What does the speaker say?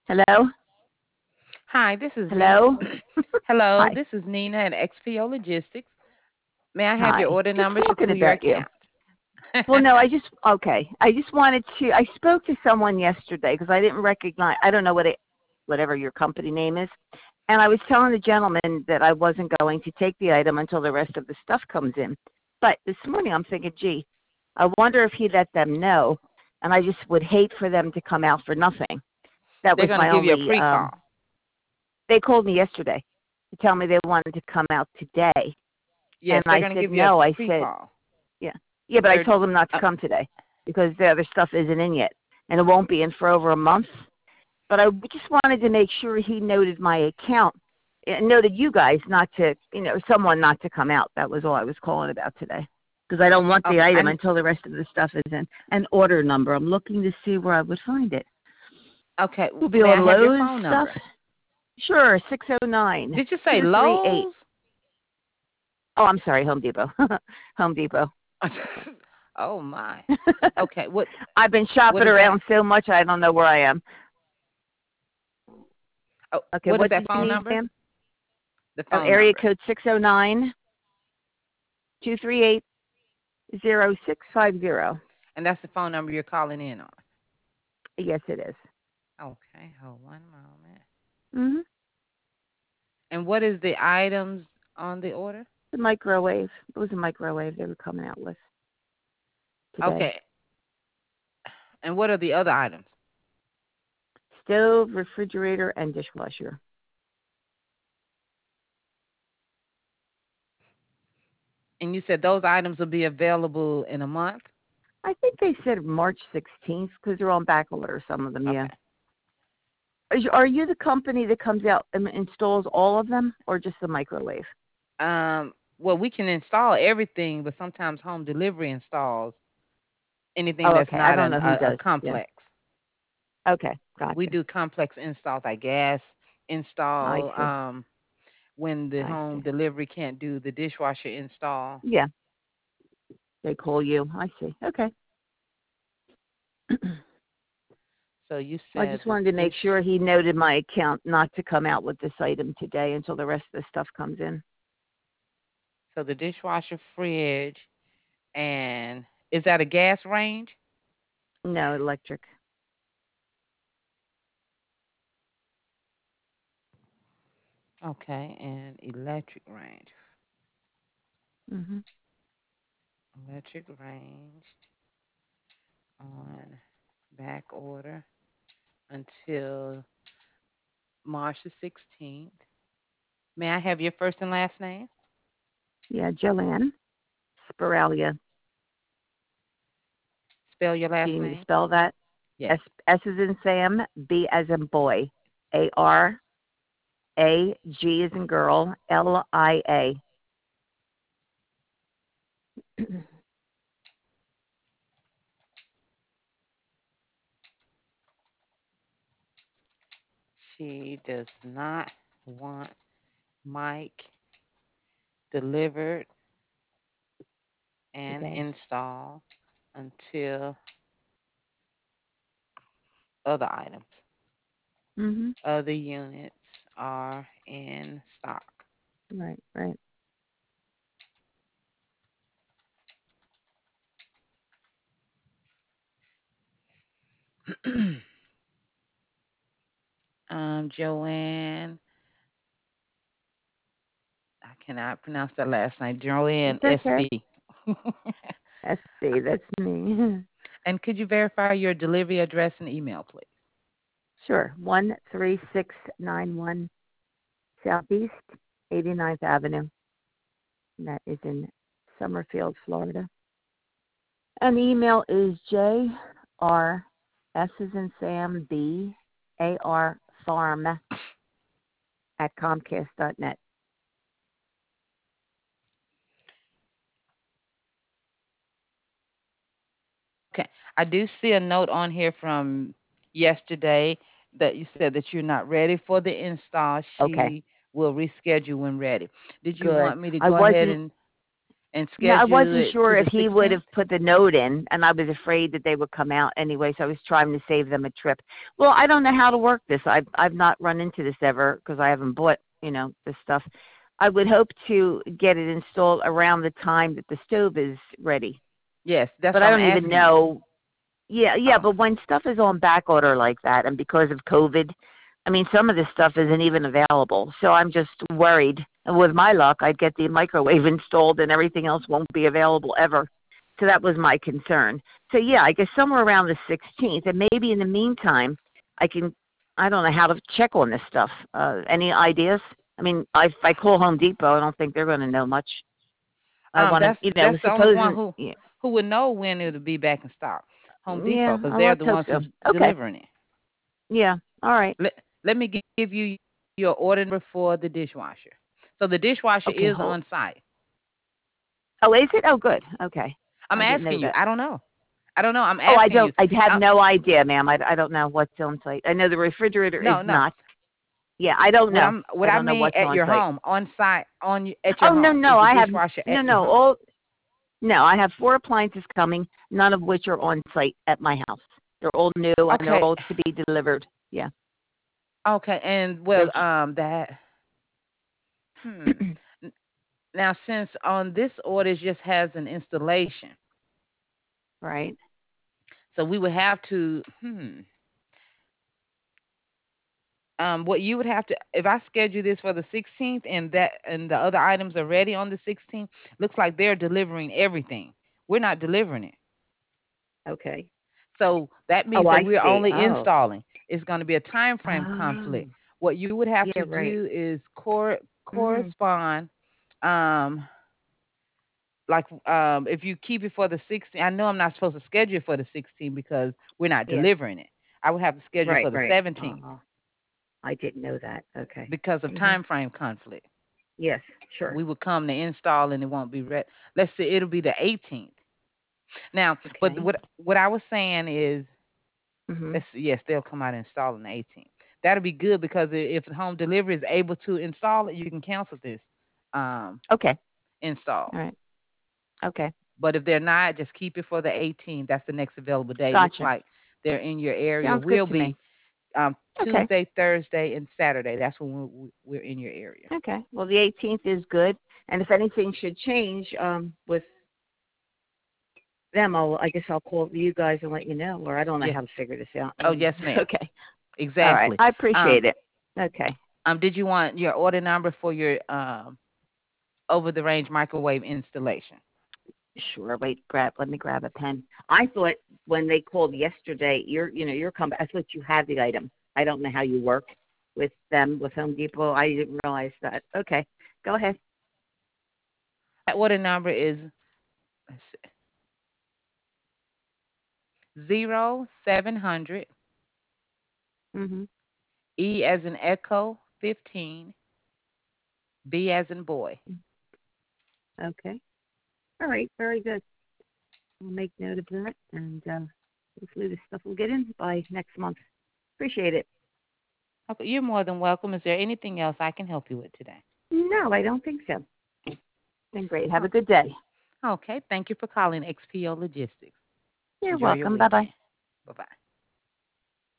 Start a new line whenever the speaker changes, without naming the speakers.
Hello?
Hi, this is Nina.
Hello?
Hello,
Hi.
this is Nina at XPO Logistics. May I have your
Hi.
order
Just
number to
talking
pull your
about you.
account?
Well, no, okay. I just wanted to, I spoke to someone yesterday because I didn't recognize, I don't know whatever your company name is. And I was telling the gentleman that I wasn't going to take the item until the rest of the stuff comes in. But this morning I'm thinking, gee, I wonder if he let them know. And I just would hate for them to come out for nothing. That
They're
was
going to
my
give you a
only,
pre-call.
they called me yesterday to tell me they wanted to come out today. And
Yes, they're
I
going to
said,
give you a
no. I said,
pre-call.
yeah. Yeah, but I
30.
told them not to come today because the other stuff isn't in yet. And it won't be in for over a month. But I just wanted to make sure he noted my account and noted you guys not to, someone not to come out. That was all I was calling about today. Because I don't want the
Okay,
item until the rest of the stuff is in. An order number. I'm looking to see where I would find it.
okay.
Will be
May I
on
have your
Lowe's
phone
stuff?
number?
Sure, 609
Did you say
238.
Lowe's?
Oh, I'm sorry, Home Depot. Home Depot.
Oh my. Okay,
I've been
what
shopping
is that?
around so much I don't know where I am.
Oh,
Okay,
what is
what
that
did you
phone
need,
number?
ma'am?
The
Oh,
phone
area
number.
code 609-238-0650.
And that's the phone number you're calling in on.
Yes, it is.
Okay, hold one moment.
Mm-hmm.
And what is the items on the order?
The microwave. It was a microwave they were coming out with today.
Okay. And what are the other items?
Stove, refrigerator, and dishwasher.
And you said those items will be available in a month?
I think they said March 16th because they're on back order, some of them, yeah.
Okay.
Are you the company that comes out and installs all of them or just the microwave?
Well, we can install everything, but sometimes home delivery installs anything
Oh,
that's
okay. I
not
don't know who
a
does. Yeah.
complex.
Okay.
We
Gotcha.
do complex installs like gas
I
install,
see.
when the
I
home
see.
delivery can't do the dishwasher install.
Yeah. They call you. I see. Okay.
So you
I
said
just
the
wanted to make
dish,
sure he noted my account not to come out with this item today until the rest of the stuff comes in.
so the dishwasher, fridge, and is that a gas range?
No, electric.
Okay, and electric range.
Hmm.
Electric range on back order until March the 16th. May I have your first and last name?
Yeah, Joanne Spiralia.
Spell your
Do
last
you need to
name?
spell that?
Yes.
S is in Sam, B as in boy, ARA, G is in girl, LIA.
She does not want Mike delivered and
Today.
installed until other items,
Mhm.
other units are in stock.
Right, right.
Joanne, I cannot pronounce that last name. Joanne
It's okay.
SB.
SB, that's me.
And could you verify your delivery address and email, please?
Sure. 13691 Southeast 89th Avenue. And that is in Summerfield, Florida. And the email is JR S is in Sam B AR farm at Comcast.net.
Okay. I do see a note on here from yesterday that you said that you're not ready for the install.
Okay,
She will reschedule when ready. Did you
good.
want me to
I
go ahead
wasn't
and and
No, I
schedule
wasn't
it to
sure
the
if he would
16th?
have put the note in, and I was afraid that they would come out anyway, so I was trying to save them a trip. Well, I don't know how to work this. I've not run into this ever because I haven't bought, this stuff. I would hope to get it installed around the time that the stove is ready.
Yes, that's
But
what
I
I'm
don't even
asking you.
know. Yeah,
Oh,
but when stuff is on back order like that, and because of COVID, I mean, some of this stuff isn't even available. So I'm just worried. And with my luck, I'd get the microwave installed and everything else won't be available ever. So that was my concern. So yeah, I guess somewhere around the 16th, and maybe in the meantime, I don't know how to check on this stuff. Any ideas? I mean, if I call Home Depot, I don't think they're going to know much. I want to,
that's the only one
supposing, yeah,
who would know when it'll be back in stock. Home Depot,
yeah,
because
oh,
they're
let's
the
hope
ones
so.
who's
Okay,
delivering it.
yeah, all right.
Let me give you your order number for the dishwasher. So the dishwasher
Okay,
is
hold.
on site.
Oh, is it? Oh, good. Okay.
I'm
I didn't know
asking you.
that.
I don't know. I don't know. I'm
Oh, I
asking you.
don't. I have
Uh,
no idea, ma'am. I don't know what's on site. I know the refrigerator is
no, no.
not. Yeah, I don't know.
What
I
I
don't know
mean
what's
at
on
your
site.
home, on site, at your
Oh no,
home. Is
no.
the
I have
dishwasher
no,
at your
no.
home?
All no. I have 4 appliances coming, none of which are on site at my house. They're all new and they're
Okay.
all to be delivered. Yeah.
Okay. And
They're
that. Hmm. N- Now, since on this order it just has an installation,
right.
so we would have to. What you would have to, if I schedule this for the 16th and the other items are ready on the 16th, looks like they're delivering everything. We're not delivering it.
Okay.
So that
Oh,
means that
I
we're
see.
only
Oh.
installing. It's going to be a time frame
Oh.
conflict. What you would have
Yeah.
to
Right.
do is
Mm.
correspond, um, like if you keep it for the 16th. I know I'm not supposed to schedule it for the 16th because we're not
Yeah.
delivering it. I would have to schedule it
Right.
for the
Right.
17th
Oh, I didn't know that. Okay.
because of
Mhm.
time frame conflict.
Yes. Sure.
We would come to install and it won't be ready. Let's say it'll be the 18th. Now, but
Okay.
what I was saying is,
Mhm.
yes, they'll come out and install on the 18th. That'll be good because if the home delivery is able to install it, you can cancel this um,
Okay.
install.
All right. Okay.
But if they're not, just keep it for the 18th. That's the next available day. Looks
Gotcha.
like they're in your area.
Sounds good
Will
to me.
be
Okay.
Tuesday, Thursday, and Saturday. That's when we're in your area.
Okay. Well, the 18th is good. And if anything should change with them, I guess I'll call you guys and let you know, or I don't know
Yes.
how to figure this out.
Oh, yes, ma'am.
Okay. All right.
Exactly.
I
Um,
appreciate it. Okay.
did you want your order number for your over the range microwave installation?
Sure. Wait, let me grab a pen. I thought when they called yesterday, your company, I thought you had the item. I don't know how you work with them, with Home Depot. I didn't realize that. Okay. Go ahead.
That order number is, let's see, 0700
Mhm.
E as in Echo 15 B as in boy.
Okay. All right. Very good. We'll make note of that, and hopefully this stuff will get in by next month. Appreciate it.
Okay, you're more than welcome. Is there anything else I can help you with today?
No, I don't think so. Been great. Have a
Oh,
good day.
okay. Thank you for calling XPO Logistics.
You're
Enjoy your
welcome. Bye bye.
weekend. Bye bye.